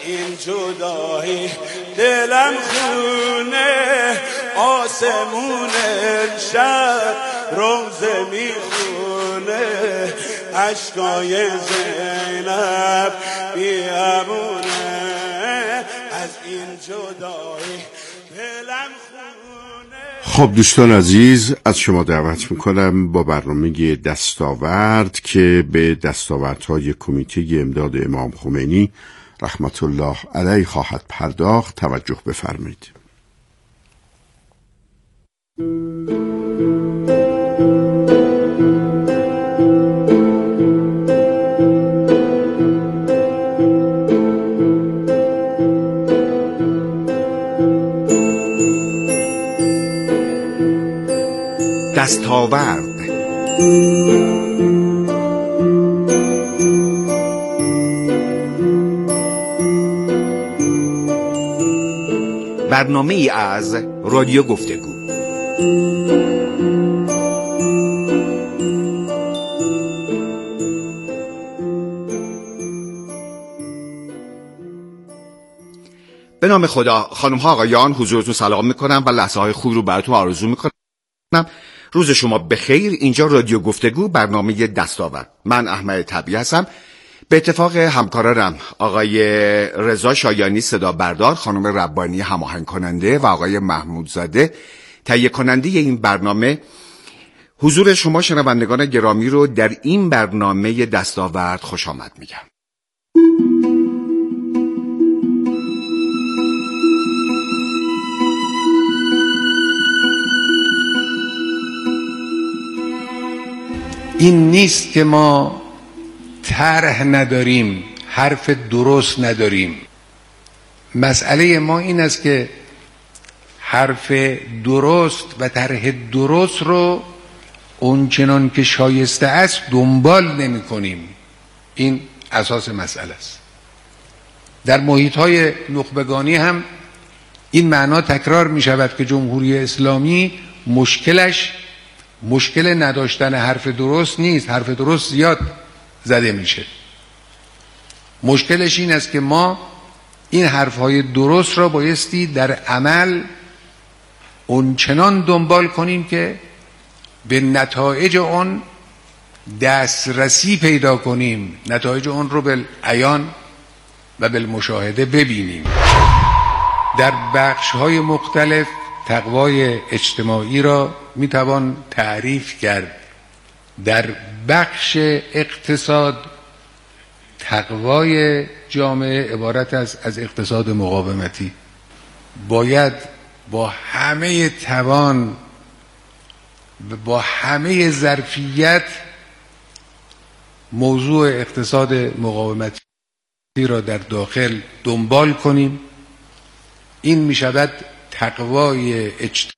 این جدایی دلم خونه، آسمون شب روزه میخونه، عشقای زینب بیامونه، از این جدایی دلم خونه. خب دوستان عزیز، از شما دعوت میکنم با برنامه دستاورد که به دستاوردهای کمیته امداد امام خمینی رحمت الله علیه خواهد پرداخت توجه بفرمایید. دستاورد. برنامه ای از رادیو گفتگو. به نام خدا. خانم ها آقایان، حضورتون سلام میکنم و لحظه های خوب رو براتون آرزو میکنم. روز شما بخیر. اینجا رادیو گفتگو، برنامه دستاورد. من احمد طبیعی هستم. به اتفاق همکارانم آقای رضا شایانی صدا بردار، خانم ربانی هماهنگ کننده و آقای محمود زاده تهیه کننده این برنامه، حضور شما شنوندگان گرامی رو در این برنامه دستاورد خوش آمد میگم. این نیست که ما طرح نداریم، حرف درست نداریم. مسئله ما این است که حرف درست و طرح درست رو اونچنان که شایسته است دنبال نمی کنیم. این اساس مسئله است. در محیط‌های نخبگانی هم این معنا تکرار می شود که جمهوری اسلامی مشکل نداشتن حرف درست نیست. حرف درست زیاد زده میشه. مشکلش این است که ما این حرفهای درست را بایستی در عمل اونچنان دنبال کنیم که به نتایج اون دسترسی پیدا کنیم، نتایج اون رو بالعیان و بالمشاهده ببینیم. در بخش‌های مختلف تقوای اجتماعی را میتوان تعریف کرد. در بخش اقتصاد تقوای جامعه عبارت است از اقتصاد مقاومتی. باید با همه توان و با همه ظرفیت موضوع اقتصاد مقاومتی را در داخل دنبال کنیم. این می شود تقوای اجتماعی.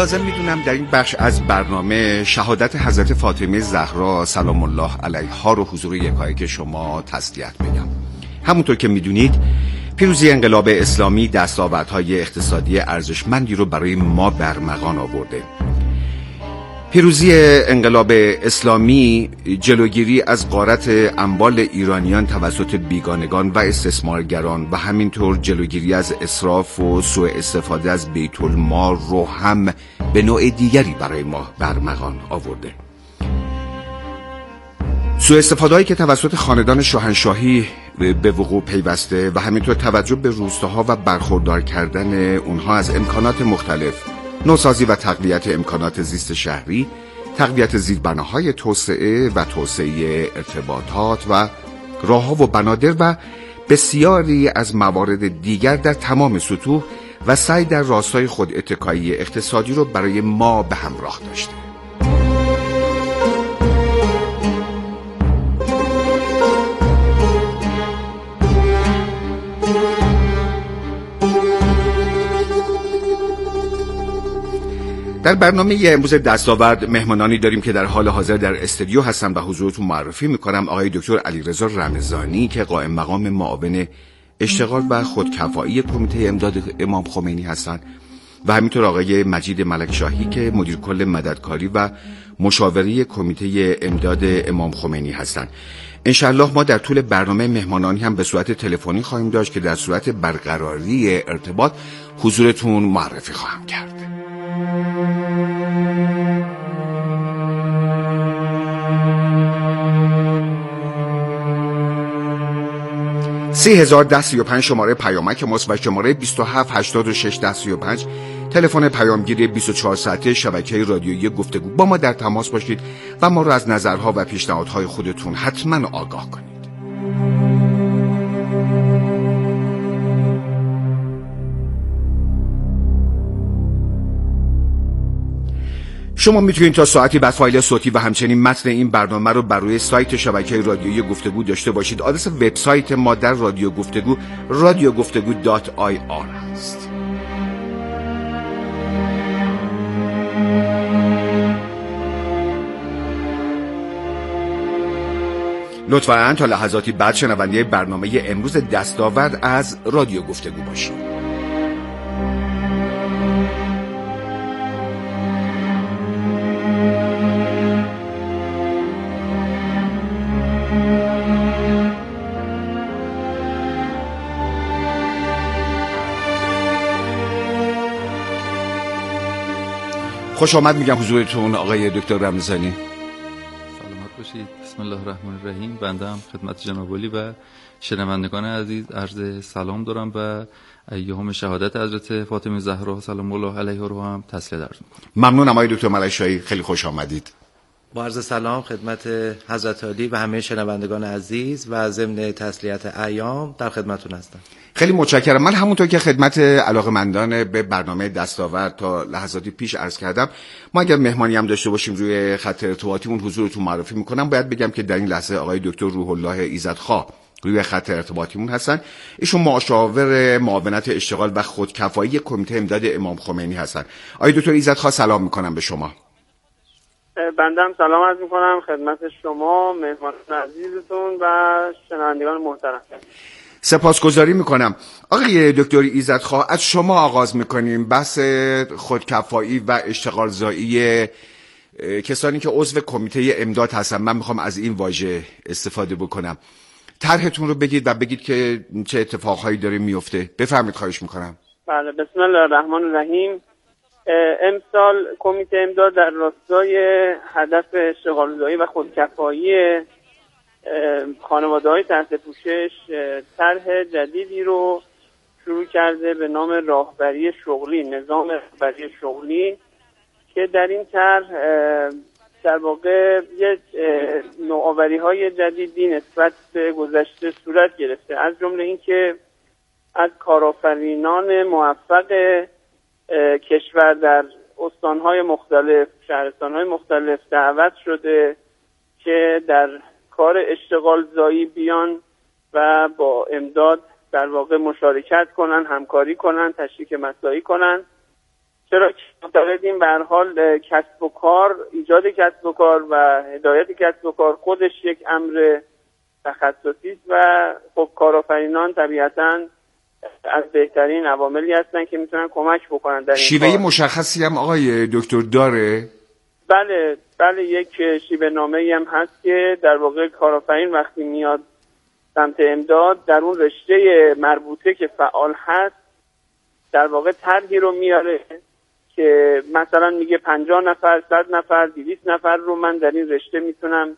لازم میدونم در این بخش از برنامه شهادت حضرت فاطمه زهرا سلام الله علیها رو حضور یکایک شما تسلیت بگم. همونطور که میدونید پیروزی انقلاب اسلامی دستاوردهای اقتصادی ارزشمندی رو برای ما برمغان آورده. پیروزی انقلاب اسلامی جلوگیری از غارت اموال ایرانیان توسط بیگانگان و استثمارگران و همینطور جلوگیری از اسراف و سوء استفاده از بیت المال رو هم به نوع دیگری برای ما برمغان آورده. سوء استفاده‌ای که توسط خاندان شاهنشاهی به وقوع پیوسته و همینطور توجه به روستاها و برخوردار کردن اونها از امکانات مختلف، نوسازی و تقویت امکانات زیست شهری، تقویت زیربناهای توسعه و توسعه ارتباطات و راه‌ها و بنادر و بسیاری از موارد دیگر در تمام سطوح و سعی در راستای خود اتکایی اقتصادی رو برای ما به همراه داشته. در برنامه امروز دستاورد مهمانانی داریم که در حال حاضر در استودیو هستن و حضورتون معرفی میکنم. آقای دکتر علیرضا رمضانی که قائم مقام معاون اشتغال و خودکفایی کمیته امداد امام خمینی هستند و همینطور آقای مجید ملکشاهی که مدیر کل مددکاری و مشاوره کمیته امداد امام خمینی هستند. انشالله ما در طول برنامه مهمانانی هم به صورت تلفنی خواهیم داشت که در صورت برقراری ارتباط حضورتون معرفی خواهم کرد. 301035 شماره پیامک ماست و شماره 27861035 تلفن پیامگیری 24 ساعته شبکه رادیویی گفتگو. با ما در تماس باشید و ما را از نظرها و پیشنهادهای خودتون حتما آگاه کنید. شما میتونید تا ساعتی بعد فایل صوتی و همچنین متن این برنامه رو بر روی سایت شبکه رادیویی گفتگو داشته باشید. آدرس وبسایت ما در رادیو گفتگو radiogoftegu.ir است. لطفاً تا لحظاتی بعد شنونده برنامه امروز دستاورد از رادیو گفتگو باشید. خوش آمد میگم حضورتون آقای دکتر رمضانی. سلامت باشید. بسم الله الرحمن الرحیم. بنده هم خدمت جناب عالی و شنوندگان عزیز عرض سلام دارم و ایام شهادت حضرت فاطمه زهرا سلام الله علیها رو هم تسلیت عرض می‌کنم. ممنونم آقای دکتر ملکشاهی، خیلی خوش آمدید. با عرض سلام خدمت حضرت عالی و همه شنوندگان عزیز و ضمن تسلیت ایام در خدمتتون هستم. خیلی متشکرم. من همونطور که خدمت علاقه‌مندان به برنامه دستاورد تا لحظاتی پیش عرض کردم، ما اگر مهمانی هم داشته باشیم روی خط ارتباطیمون حضورتون معرفی میکنم. باید بگم که در این لحظه آقای دکتر روح الله ایزدخواه روی خط ارتباطیمون هستن. ایشون مشاور معاونت اشتغال و خودکفایی کمیته امداد امام خمینی هستن. آقای دکتر ایزدخواه سلام میکنم به شما. بنده هم سلام عرض میکنم خدمت شما مهمانان عزیزتون و شنوندگان محترم. سپاسگزاری میکنم. آقای دکتر ایزدخواه از شما آغاز میکنیم. بحث خودکفایی و اشتغال زایی کسانی که عضو کمیته امداد هستن، من میخوام از این واژه استفاده بکنم. طرحتون رو بگید و بگید که چه اتفاقهایی داره میفته. بفرمایید، خواهش میکنم. بله، بسم الله الرحمن الرحیم. امسال کمیته امداد در راستای هدف اشتغال زایی و خودکفایی خانواده‌های تحت پوشش طرح جدیدی رو شروع کرده به نام راهبری شغلی، نظام راهبری شغلی، که در این طرح در واقع یک نوآوری‌های جدیدی نسبت به گذشته صورت گرفته، از جمله اینکه از کارآفرینان موفق کشور در استان‌های مختلف، شهرستان‌های مختلف دعوت شده که در کار اشتغال زایی بیان و با امداد در واقع مشارکت کنن، همکاری کنن، تشریک مساعی کنن چرا که معتقدیم به هر حال کسب و کار، ایجاد کسب و کار و هدایت کسب و کار خودش یک امر تخصصی است و خب کارآفرینان طبیعتاً از بهترین عواملی هستن که میتونن کمک بکنن در این شیوه کار. مشخصی هم آقای دکتر داره؟ بله یک شیوه نامه‌ای هم هست که در واقع کارآفرین وقتی میاد سمت امداد در اون رشته مربوطه که فعال هست در واقع طرحی رو میاره که مثلا میگه 50 نفر، 100 نفر، 200 نفر رو من در این رشته میتونم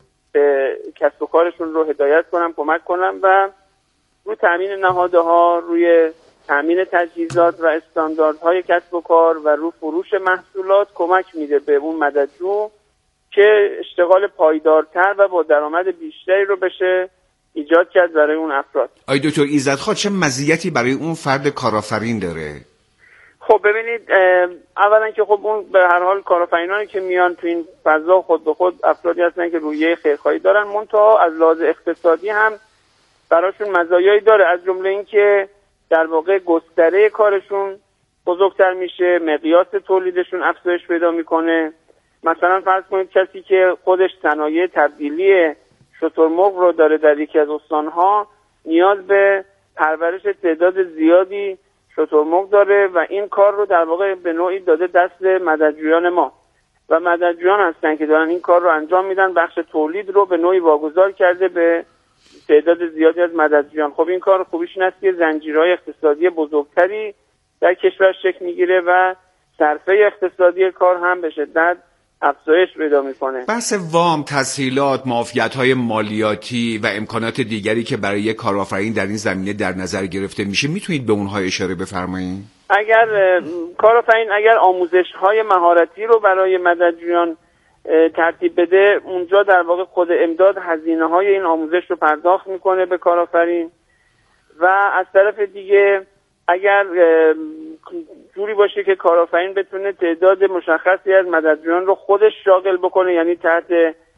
به کسب و کارشون رو هدایت کنم، کمک کنم و روی تامین نهادها، روی تامین تجهیزات و استانداردهای کسب و کار و روی فروش محصولات کمک میده به اون مددجو که اشتغال پایدارتر و با درآمد بیشتری رو بشه ایجاد کرد برای اون افراد. آقای دکتر ایزدخواه چه مزیتی برای اون فرد کارآفرین داره؟ خب ببینید، اولا که خب اون به هر حال کارآفرینانی که میان تو این فضا خود به خود افرادی هستن که رویه خیرخواهی دارن، منتها از لحاظ اقتصادی هم براشون مزایایی داره، از جمله این که در واقع گستره کارشون بزرگتر میشه، مقیاس تولیدشون افزایش پیدا میکنه. مثلا فرض کنید کسی که خودش صنایع تبدیلی شترمرغ رو داره در یکی از استانها، نیاز به پرورش تعداد زیادی شترمرغ داره و این کار رو در واقع به نوعی داده دست مددجویان ما و مددجویان هستن که دارن این کار رو انجام میدن، بخش تولید رو به نوعی واگذار کرده به تعداد زیادی از مددجویان. خب این کار خوبیش این است که زنجیرهای اقتصادی بزرگتری در کشور شکل میگیره و صرفه اقتصادی کار هم به شدت افزایش پیدا میکنه. بحث وام، تسهیلات، معافیت‌های مالیاتی و امکانات دیگری که برای یک کارآفرین در این زمینه در نظر گرفته میشه، میتونید به اونها اشاره بفرمایید؟ اگر کارآفرین آموزش‌های مهارتی رو برای مددجویان ترتیب بده، اونجا در واقع خود امداد هزینه‌های این آموزش رو پرداخت میکنه به کارآفرین و از طرف دیگه اگر جوری باشه که کارآفرین بتونه تعداد مشخصی از مددجویان رو خودش شاغل بکنه، یعنی تحت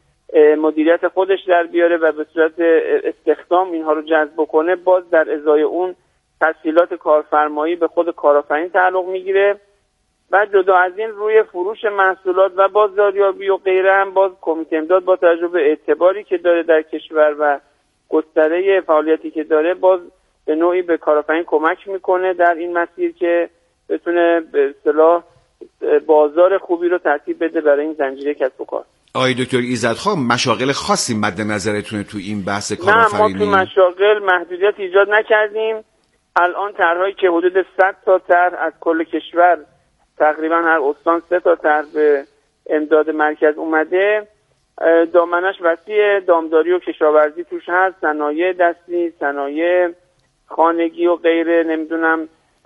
مدیریت خودش در بیاره و به صورت استخدام اینها رو جذب بکنه، باز در ازای اون تسهیلات کارفرمایی به خود کارآفرین تعلق میگیره و جدا از این روی فروش محصولات و بازاریابی و غیره هم باز کمیته امداد با توجه به اعتباری که داره در کشور و گستره فعالیتی که داره باز به نوعی به کارآفرین کمک میکنه در این مسیر که بتونه به اصطلاح بازار خوبی رو ترتیب بده برای این زنجیره کسب و کار. آقای دکتر ایزدخواه مشاغل خاصی مد نظرتونه تو این بحث کارآفرینی؟ نه، ما تو مشاغل محدودیت ایجاد نکردیم. الان طرحهایی که حدود 100 تا طرح از کل کشور، تقریبا هر استان 3 تا طرح به امداد مرکز اومده، دامنش وسیع، دامداری و کشاورزی توش هست، صنایع دستی، صنایع خانگی و غیره، نمیدونم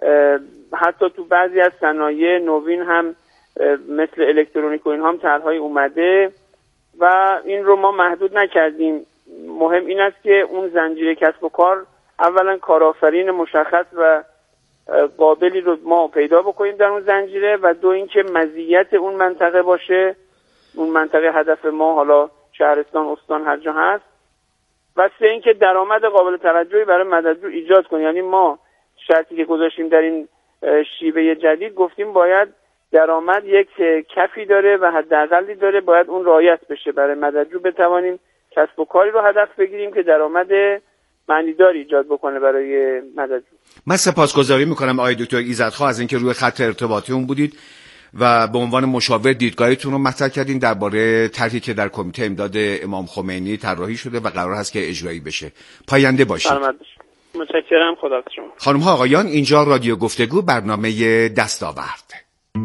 حتی تو بعضی از صنایع نوین هم مثل الکترونیک و اینها هم طرحهای اومده و این رو ما محدود نکردیم. مهم این است که اون زنجیره کسب و کار اولا کارآفرین مشخص و قابلی رو ما پیدا بکنیم در اون زنجیره و دو اینکه مزیت اون منطقه باشه، اون منطقه هدف ما حالا شهرستان، استان، هر جا هست، و سه اینکه درآمد قابل توجهی برای مددجو ایجاد کنیم. یعنی ما شرطی که گذاشتیم در این شیوه جدید گفتیم باید درآمد یک کفی داره و حداقلی داره، باید اون رعایت بشه برای مددجو بتوانیم کسب و کاری رو هدف بگیریم که درآمد معنیداری ایجاد بکنه برای مددجو. من سپاسگزاری میکنم آقای دکتر ایزدخواه از اینکه روی خط ارتباطیمون بودید و به عنوان مشاور دیدگاهتون رو مطرح کردین درباره طرحی که در کمیته امداد امام خمینی طراحی شده و قرار هست که اجرایی بشه. پاینده باشید. سلامت باشید. متشکرم. خدا شما. خانم ها آقایان، اینجا رادیو گفتگو، برنامه دستاورد.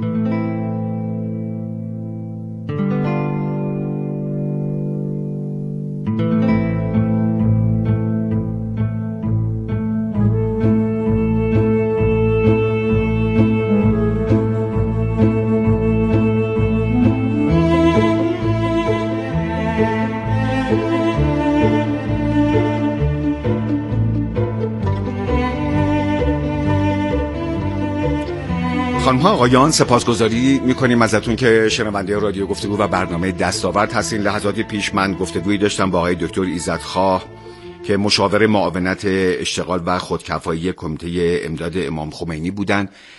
خانم‌ها آقایان، سپاسگزاری می‌کنیم ازتون که شنونده رادیو گفتگو و برنامه دستاورد هستین. لحظاتی پیش من گفتگویی داشتم با آقای دکتر ایزدخواه که مشاور معاونت اشتغال و خودکفایی کمیته امداد امام خمینی بودن.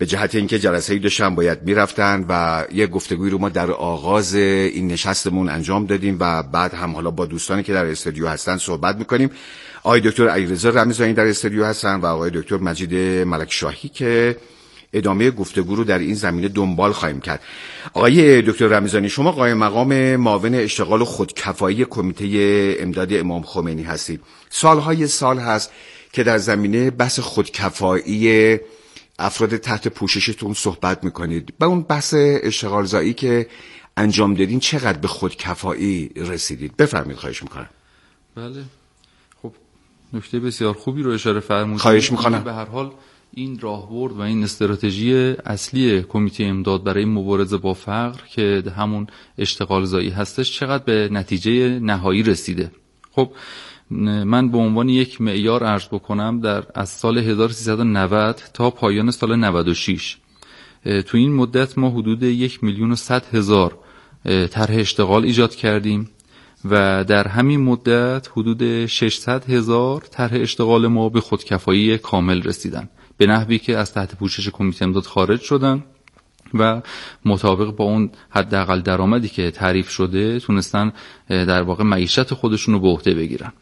به جهت اینکه جلسه‌ای داشتن باید میرفتن و یه گفتگویی رو ما در آغاز این نشستمون انجام دادیم و بعد هم حالا با دوستانی که در استودیو هستن صحبت میکنیم. آقای دکتر علیرضا رمضانی در استودیو هستن و آقای دکتر مجید ملک شاهی که ادامه گفتگو رو در این زمینه دنبال خواهیم کرد. آقای دکتر رمضانی، شما قائم مقام معاون اشتغال و خودکفایی کمیته امداد امام خمینی هستید. سالهای سال هست که در زمینه بحث خودکفایی افراد تحت پوششتون صحبت میکنید. با اون بحث اشتغال زایی که انجام دادین چقدر به خودکفایی رسیدید؟ بفرمایید، خواهش میکنم. بله، خب نکته بسیار خوبی رو اشاره فرمودید. خواهش میکنم. به هر حال این راهبرد و این استراتژی اصلی کمیته امداد برای مبارزه با فقر که همون اشتغال زایی هستش چقدر به نتیجه نهایی رسیده. خب من به عنوان یک معیار عرض بکنم، از سال 1390 تا پایان سال 96 تو این مدت ما حدود 1,100,000 طرح اشتغال ایجاد کردیم و در همین مدت حدود 600,000 طرح اشتغال ما به خودکفایی کامل رسیدن، به نحوی که از تحت پوشش کمیته امداد خارج شدن و مطابق با اون حداقل درآمدی که تعریف شده تونستن در واقع معیشت خودشون رو به عهده بگیرن.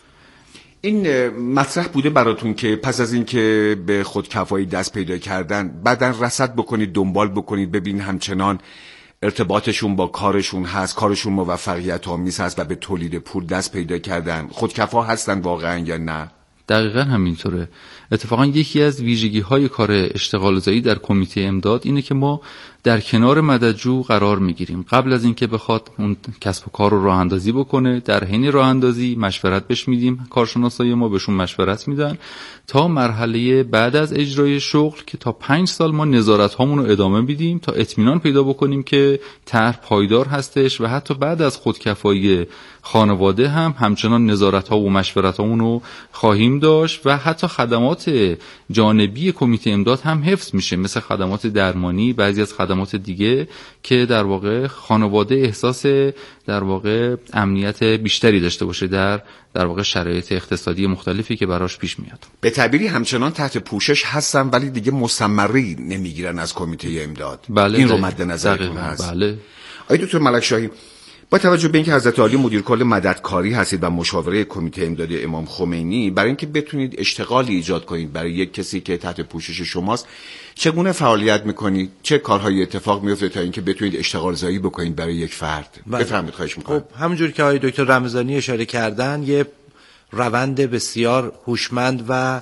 این مطرح بوده براتون که پس از این که به خودکفایی دست پیدا کردن بعدن رصد بکنید، دنبال بکنید، ببینید همچنان ارتباطشون با کارشون هست، کارشون موفقیت آمیز هست و به تولید پول دست پیدا کردن، خودکفا هستن واقعا یا نه؟ دقیقاً همینطوره. اتفاقا یکی از ویژگی‌های کار اشتغال زایی در کمیته امداد اینه که ما در کنار مددجو قرار میگیریم. قبل از اینکه بخواد اون کسب و کار رو راه اندازی بکنه، در حین راه اندازی مشورت بهش میدیم، کارشناسای ما بهشون مشورت میدن تا مرحله بعد از اجرای شغل که تا 5 سال ما نظارت هامون رو ادامه بدیم تا اطمینان پیدا بکنیم که طرح پایدار هستش و حتی بعد از خودکفایی خانواده هم همچنان نظارت ها و مشورت هامون رو خواهیم داشت و حتی خدمات جانبی کمیته امداد هم حفظ میشه، مثل خدمات درمانی، بعضی از خدمات دیگه که در واقع خانواده احساس در واقع امنیت بیشتری داشته باشه در واقع شرایط اقتصادی مختلفی که براش پیش میاد. به تعبیری همچنان تحت پوشش هستن ولی دیگه مستمری نمیگیرن از کمیته امداد. بله، این رو مد نظرتون هست؟ بله. آقای دکتر ملک شاهی، با توجه به اینکه حضرت عالی مدیر کل مددکاری هستید و مشاوره کمیته امداد امام خمینی، برای اینکه بتونید اشتغالی ایجاد کنید برای یک کسی که تحت پوشش شماست، چگونه فعالیت میکنید؟ چه کارهایی اتفاق میفته تا اینکه بتونید اشتغال زایی بکنید برای یک فرد؟ بفرمایید، خواهش میکنم. خب همونجوری که آقای دکتر رمضانی اشاره کردن، یه روند بسیار هوشمند و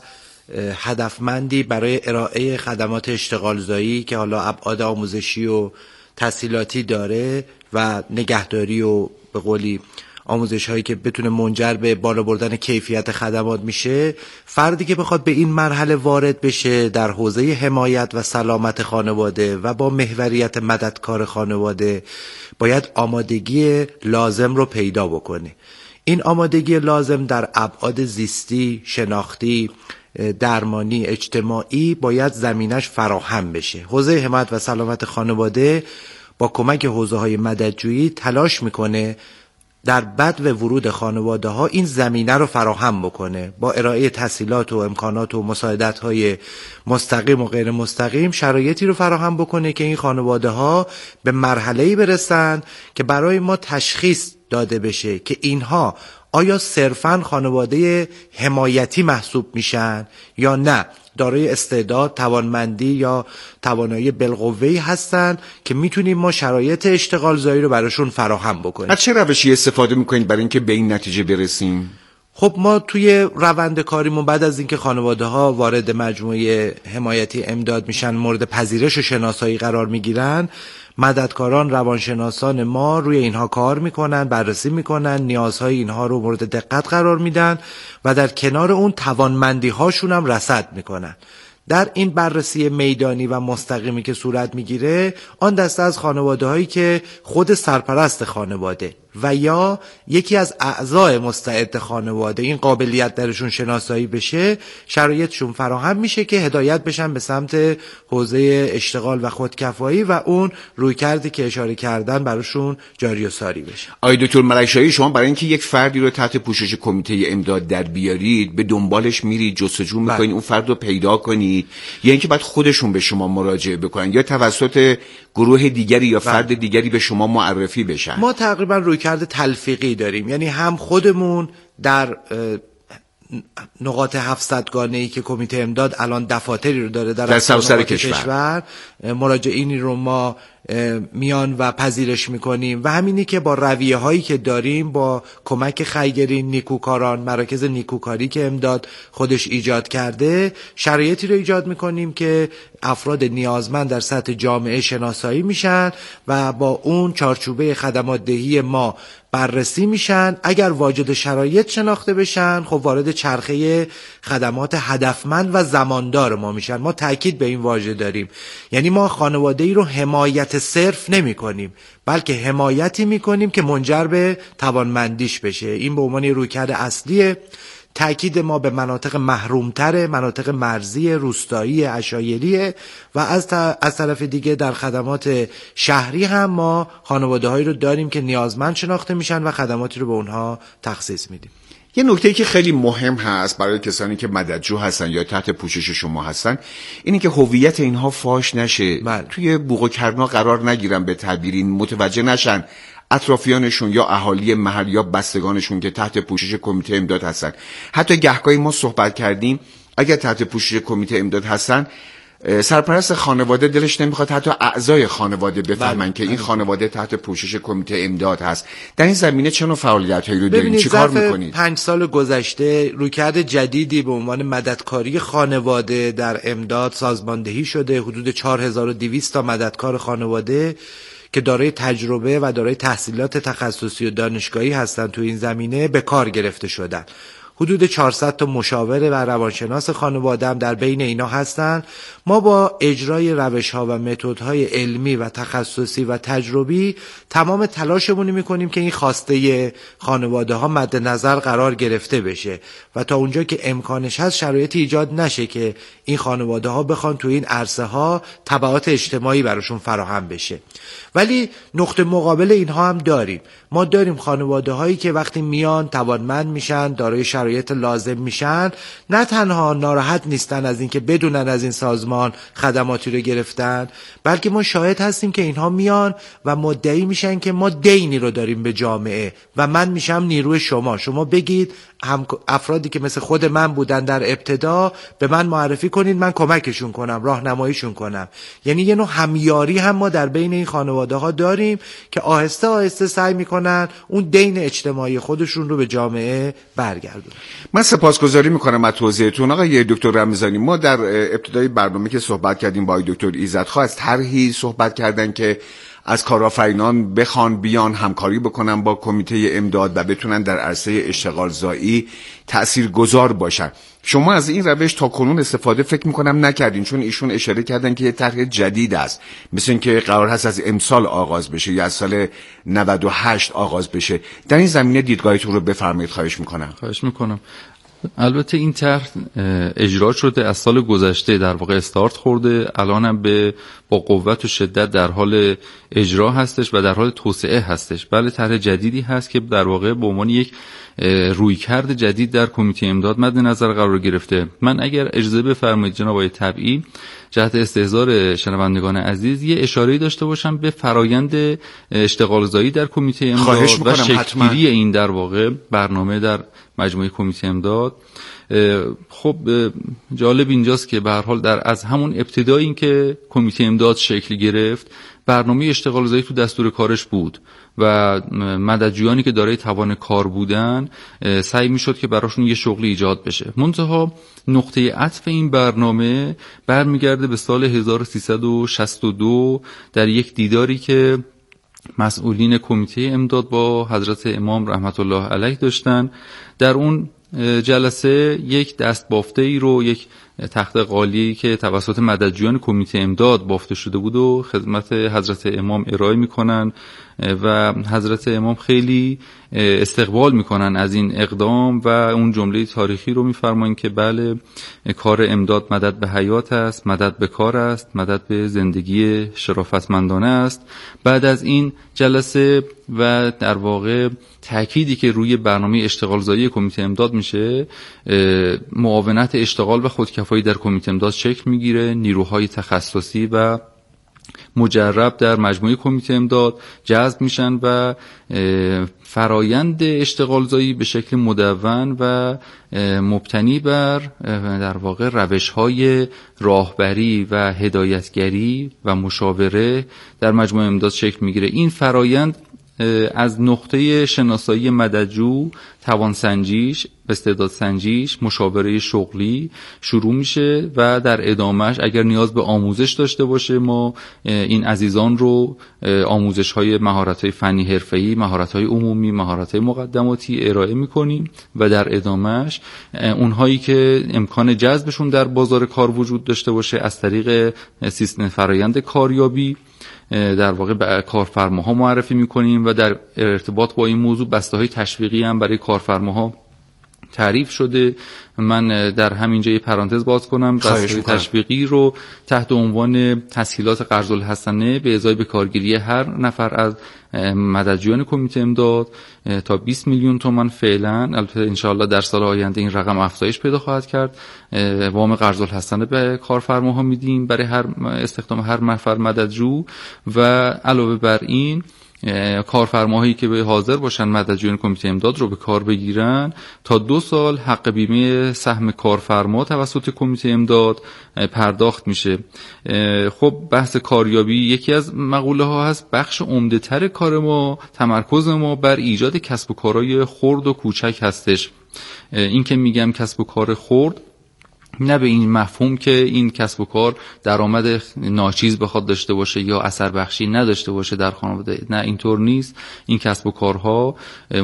هدفمندی برای ارائه خدمات اشتغال زایی که حالا ابعاد آموزشی و تحصیلاتی داره و نگهداری و به قولی آموزش هایی که بتونه منجر به بالا بردن کیفیت خدمات میشه، فردی که بخواد به این مرحله وارد بشه در حوزه حمایت و سلامت خانواده و با محوریت مددکار خانواده باید آمادگی لازم رو پیدا بکنه. این آمادگی لازم در ابعاد زیستی، شناختی، درمانی، اجتماعی باید زمینش فراهم بشه. حوزه حمایت و سلامت خانواده با کمک حوزه های مددجویی تلاش میکنه در بدو ورود خانواده ها این زمینه رو فراهم بکنه، با ارائه تسهیلات و امکانات و مساعدت های مستقیم و غیر مستقیم شرایطی رو فراهم بکنه که این خانواده ها به مرحله‌ای برسن که برای ما تشخیص داده بشه که اینها آیا صرفاً خانواده حمایتی محسوب میشن یا نه دارای استعداد، توانمندی یا توانایی بالقوه‌ای هستن که میتونیم ما شرایط اشتغال زایی رو براشون فراهم بکنیم. از چه روشی استفاده میکنید برای اینکه به این نتیجه برسیم؟ خب ما توی روند کاریمون بعد از اینکه خانواده ها وارد مجموعه حمایتی امداد میشن، مورد پذیرش و شناسایی قرار میگیرن، مددکاران، روانشناسان ما روی اینها کار میکنن، بررسی میکنن، نیازهای اینها رو مورد دقت قرار میدن و در کنار اون توانمندی هاشون هم رصد میکنن. در این بررسی میدانی و مستقیمی که صورت میگیره، آن دسته از خانواده هایی که خود سرپرست خانواده و یا یکی از اعضای مستعد خانواده این قابلیت درشون شناسایی بشه، شرایطشون فراهم میشه که هدایت بشن به سمت حوزه اشتغال و خودکفایی و اون رویکردی که اشاره کردن براشون جاری و ساری بشه. آقای دکتر ملکشاهی، شما برای اینکه یک فردی رو تحت پوشش کمیته امداد در بیارید به دنبالش میرید، جستجو میکنید اون فرد رو پیدا کنید، یا اینکه بعد خودشون به شما مراجعه بکنن یا توسط گروه دیگری یا فرد دیگری به شما معرفی بشن؟ ما تقریبا رویکرد تلفیقی داریم، یعنی هم خودمون در نقاط 700 گانه‌ای که کمیته امداد الان دفاتری رو داره در سراسر کشور، مراجعینی رو ما میان و پذیرش میکنیم و همینی که با رویه هایی که داریم با کمک خیرین، نیکوکاران، مراکز نیکوکاری که امداد خودش ایجاد کرده، شرایطی رو ایجاد میکنیم که افراد نیازمند در سطح جامعه شناسایی میشن و با اون چارچوبه خدمات دهی ما بررسی میشن. اگر واجد شرایط شناخته بشن، خب وارد چرخه خدمات هدفمند و زماندار ما میشن. ما تاکید به این واژه داریم، یعنی ما خانواده‌ای رو حمایت صرف نمی کنیم، بلکه حمایتی می کنیم که منجر به توانمندیش بشه. این به عنوان رویکرد اصلیه. تأکید ما به مناطق محرومتر، مناطق مرزی، روستایی، عشایریه و از طرف دیگه در خدمات شهری هم ما خانواده هایی رو داریم که نیازمند شناخته میشن و خدماتی رو به اونها تخصیص میدیم. یه نکته‌ای که خیلی مهم هست برای کسانی که مددجو هستن یا تحت پوشش شما هستن، اینه که هویت اینها فاش نشه، توی بوق و کرنا قرار نگیرن، به تعبیری متوجه نشن اطرافیانشون یا اهالی محل یا بستگانشون که تحت پوشش کمیته امداد هستن. حتی گهگاهی ما صحبت کردیم اگر تحت پوشش کمیته امداد هستن، سرپرست خانواده دلش نمیخواد حتی اعضای خانواده بفهمن که این خانواده تحت پوشش کمیته امداد هست. در این زمینه چه نوع فعالیت‌هایی رو دارید؟ چیکار می‌کنید؟ 5 سال گذشته رویکرد جدیدی به عنوان مددکاری خانواده در امداد سازماندهی شده. حدود 4200 تا مددکار خانواده که دارای تجربه و دارای تحصیلات تخصصی و دانشگاهی هستند تو این زمینه به کار گرفته شدن. حدود 400 تا مشاور و روانشناس خانواده هم در بین اینا هستن. ما با اجرای روش‌ها و متدهای علمی و تخصصی و تجربی تمام تلاشمون می‌کنیم که این خواسته خانواده‌ها مد نظر قرار گرفته بشه و تا اونجا که امکانش هست شرایطی ایجاد نشه که این خانواده‌ها بخوان تو این عرصه‌ها تبعات اجتماعی براشون فراهم بشه. ولی نقطه مقابل اینها هم داریم. ما داریم خانواده‌هایی که وقتی میان توانمند میشن، دارای شرایط لازم میشن، نه تنها ناراحت نیستن از اینکه بدونن از این سازمان خدماتی رو گرفتن، بلکه ما شاهد هستیم که اینها میان و مدعی میشن که ما دینی رو داریم به جامعه و من میشم نیروی شما بگید افرادی که مثل خود من بودن در ابتدا به من معرفی کنید، من کمکشون کنم، راهنماییشون کنم. یعنی یه نوع همیاری هم ما در بین این خانواده ها داریم که آهسته آهسته سعی میکنن اون دین اجتماعی خودشون رو به جامعه برگردونن. من سپاسگزاری میکنم از توضیحتون آقای دکتر رمضانی. ما در ابتدای برنامه که صحبت کردیم با آقای دکتر ایزدخواه از طرحی صحبت کردن که از کارآفرینان بخوان بیان همکاری بکنن با کمیته امداد و بتونن در عرصه اشتغال زایی تاثیرگذار باشن. شما از این روش تا کنون استفاده فکر میکنم نکردین، چون ایشون اشاره کردن که یه طرح جدید است، مثل این که قرار هست از امسال آغاز بشه یا از سال 98 آغاز بشه. در این زمینه دیدگاهتون رو بفرمایید. خواهش میکنم. البته این طرح اجرا شده، از سال گذشته در واقع استارت خورده، الانم با قوت و شدت در حال اجرا هستش و در حال توسعه هستش. بله، طرح جدیدی هست که در واقع به عنوان یک رویکرد جدید در کمیته امداد مد نظر قرار گرفته. من اگر اجازه بفرمایید جناب آقای طبعی، جهت استحضار شنوندگان عزیز یه اشاره‌ای داشته باشم به فرایند اشتغال زایی در کمیته امداد و شکل‌گیری این در واقع برنامه در مجموعه کمیته امداد. خب جالب اینجاست که به هر حال از همون ابتدای این که کمیته امداد شکل گرفت، برنامه اشتغال زایی تو دستور کارش بود و مددجویانی که دارای توان کار بودن سعی میشد که براشون یه شغلی ایجاد بشه. منتها نقطه عطف این برنامه برمیگرده به سال 1362 در یک دیداری که مسئولین کمیته امداد با حضرت امام رحمت الله علیه داشتن. در اون جلسه یک دستبافته ای رو، یک تخت قالی که توسط مددجویان کمیته امداد بافته شده بود و خدمت حضرت امام ارائه میکنن و حضرت امام خیلی استقبال میکنن از این اقدام و اون جمله تاریخی رو میفرمایند که بله، کار امداد مدد به حیات است، مدد به کار است، مدد به زندگی شرافتمندانه است. بعد از این جلسه و در واقع تأکیدی که روی برنامه اشتغالزایی کمیته امداد میشه، معاونت اشتغال و خودکفایی در کمیته امداد شکل میگیره. نیروهای تخصصی و مجرب در مجموعه کمیته امداد جذب میشن و فرایند اشتغالزایی به شکل مدون و مبتنی بر در واقع روش‌های راهبری و هدایتگری و مشاوره در مجموعه امداد شکل میگیره. این فرایند از نقطه شناسایی مددجو، توانسنجیش، استعداد سنجیش، مشاوره شغلی شروع میشه و در ادامهش اگر نیاز به آموزش داشته باشه ما این عزیزان رو آموزش‌های مهارت‌های فنی حرفه‌ای، مهارت‌های عمومی، مهارت‌های مقدماتی ارائه می‌کنیم و در ادامهش اونهایی که امکان جذبشون در بازار کار وجود داشته باشه از طریق سیستم فرآیند کاریابی در واقع به کارفرماها معرفی میکنیم و در ارتباط با این موضوع بسته‌های تشویقی هم برای کارفرماها تعریف شده. من در همینجا یه پرانتز باز کنم، بسته‌های تشویقی رو تحت عنوان تسهیلات قرض الحسنه به ازای به کارگیری هر نفر از مددجویان کمیته امداد تا 20 میلیون تومان فعلا، البته انشاءالله در سال آینده این رقم افزایش پیدا خواهد کرد، وام قرض الحسنه به کارفرماها میدیم برای هر استخدام هر نفر مددجو و علاوه بر این کارفرماهایی که به حاضر باشن مددجویان کمیته امداد رو به کار بگیرن تا 2 سال حق بیمه سهم کارفرما توسط کمیته امداد پرداخت میشه. خب بحث کاریابی یکی از مقوله ها هست. بخش عمده تر کار ما، تمرکز ما بر ایجاد کسب و کارهای خرد و کوچک هستش. این که میگم کسب و کار خرد نه به این مفهوم که این کسب و کار درآمد ناچیز بخواد داشته باشه یا اثر بخشی نداشته باشه در خانواده، نه اینطور نیست. این کسب و کارها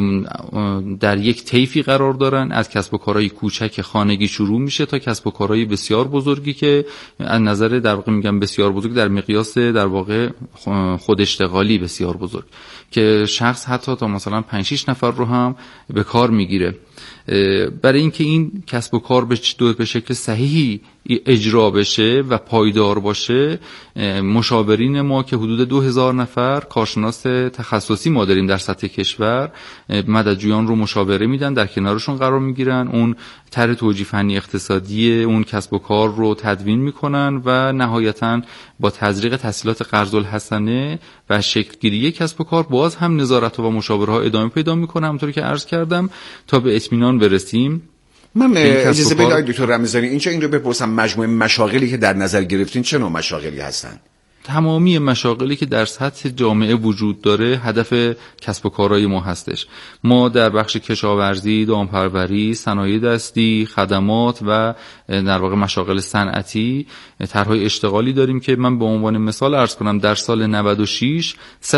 در یک طیفی قرار دارن، از کسب و کارهای کوچک خانگی شروع میشه تا کسب و کارهای بسیار بزرگی که از نظر در واقع میگم بسیار بزرگ در مقیاس در واقع خود اشتغالی بسیار بزرگ که شخص حتی تا مثلا 5-6 نفر رو هم به کار میگیره. برای اینکه این کسب و کار به شکل صحیحی اجرا بشه و پایدار باشه، مشاورین ما که حدود 2000 نفر کارشناس تخصصی ما داریم در سطح کشور، مددجویان رو مشاوره میدن، در کنارشون قرار میگیرن، اون طرح توجیه فنی اقتصادی اون کسب و کار رو تدوین میکنن و نهایتاً با تزریق تسهیلات قرض الحسنه و شکلگیری کسب و کار باز هم نظارت و مشاوره ها ادامه پیدا میکنه، همونطوری که عرض کردم، تا به اطمینان برسیم. من اجازه بدید دکتر رمضانی اینجا این رو بپرسم، مجموعه مشاغلی که در نظر گرفتین چه نوع مشاغلی هستن؟ تمامی مشاغلی که در سطح جامعه وجود داره هدف کسب و کارهای ما هستش. ما در بخش کشاورزی، دامپروری، صنایع دستی، خدمات و در واقع مشاغل صنعتی طرحهای اشتغالی داریم که من به عنوان مثال عرض کنم در سال 96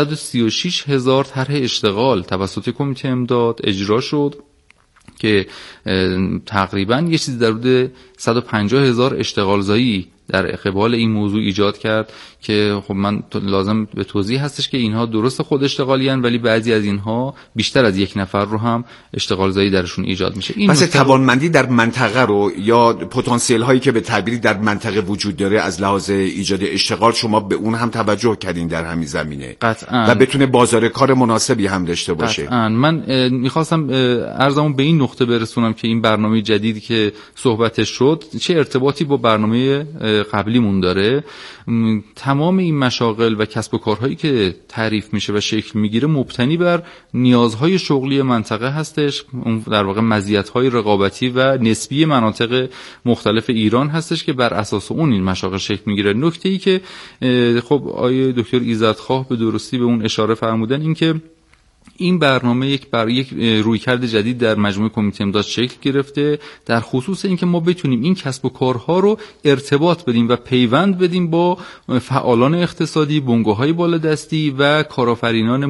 136,000 طرح اشتغال توسط کمیته امداد اجرا شد که تقریبا یه چیزی در حدود 150,000 اشتغالزایی در قبال این موضوع ایجاد کرد که خب من لازم به توضیح هستش که اینها درست خود اشتغالی هستند ولی بعضی از اینها بیشتر از یک نفر رو هم اشتغالزایی درشون ایجاد میشه. این مثلا توانمندی در منطقه رو یا پتانسیل هایی که به تعبیری در منطقه وجود داره از لحاظ ایجاد اشتغال شما به اون هم توجه کردین در همین زمینه قطعاً و بتونه بازار کار مناسبی هم داشته باشه. قطعاً. من میخواستم عرضمو به این نقطه برسونم که این برنامه جدیدی که صحبتش شد چه ارتباطی با برنامه قبلیمون داره. تمام این مشاغل و کسب و کارهایی که تعریف میشه و شکل میگیره مبتنی بر نیازهای شغلی منطقه هستش، در واقع مزیت‌های رقابتی و نسبی مناطق مختلف ایران هستش که بر اساس اون این مشاغل شکل میگیره. نکته‌ای که خب آیه دکتر ایزدخواه به درستی به اون اشاره فرمودن این که این برنامه یک رویکرد جدید در مجموعه کمیته امداد شکل گرفته در خصوص اینکه ما بتونیم این کسب و کارها رو ارتباط بدیم و پیوند بدیم با فعالان اقتصادی، بنگاه‌های بالادستی و کارآفرینان